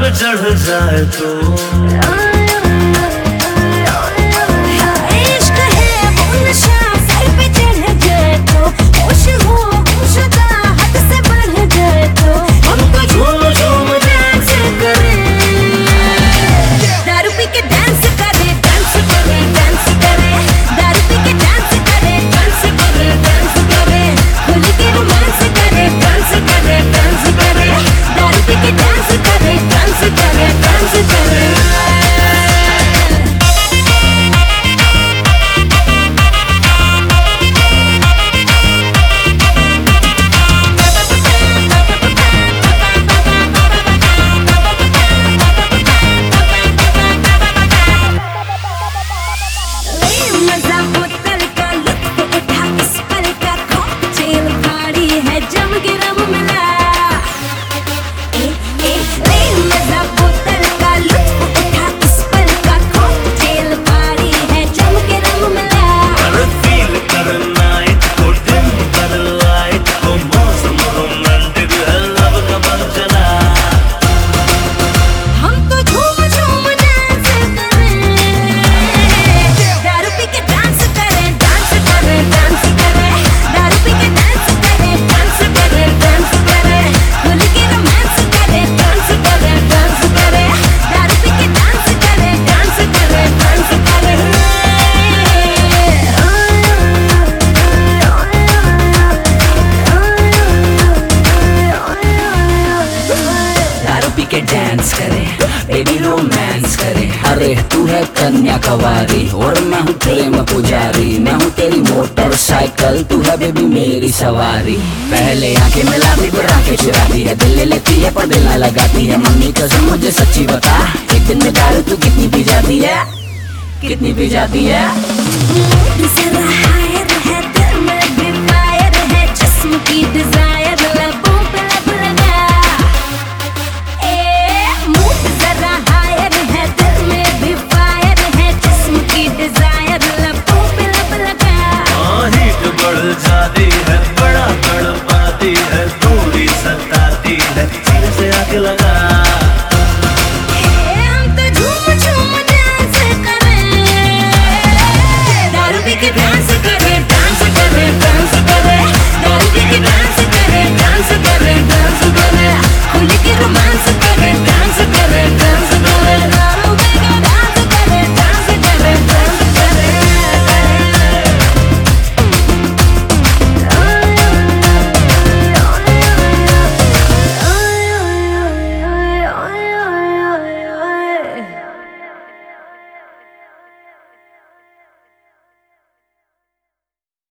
पे चढ़ जाए तो के डांस करे, बेबी रोमांस करे। अरे तू है कन्या कवारी और मैं हूँ प्रेम पुजारी। मैं हूँ तेरी मोटरसाइकिल, तू है बेबी मेरी सवारी। पहले आंखें मिलाती फिर आंखें चुराती है, दिल ले लेती है पर दिल न लगाती है। मम्मी कसम मुझे सच्ची बता, एक दिन में दारू तू कितनी पी जाती है, कितनी पी जाती है? जरा हायर है दिल में भी फायर है, जिस्म की डिजायर लबों पे लब लगा। मूड जरा हायर है दिल में भी फायर है, जिस्म की डिजायर लबों पे लब लगा। हीट बढ़ जाती है, बड़ा तड़पाती है, थोड़ी सताती है, सीने से आके लगा।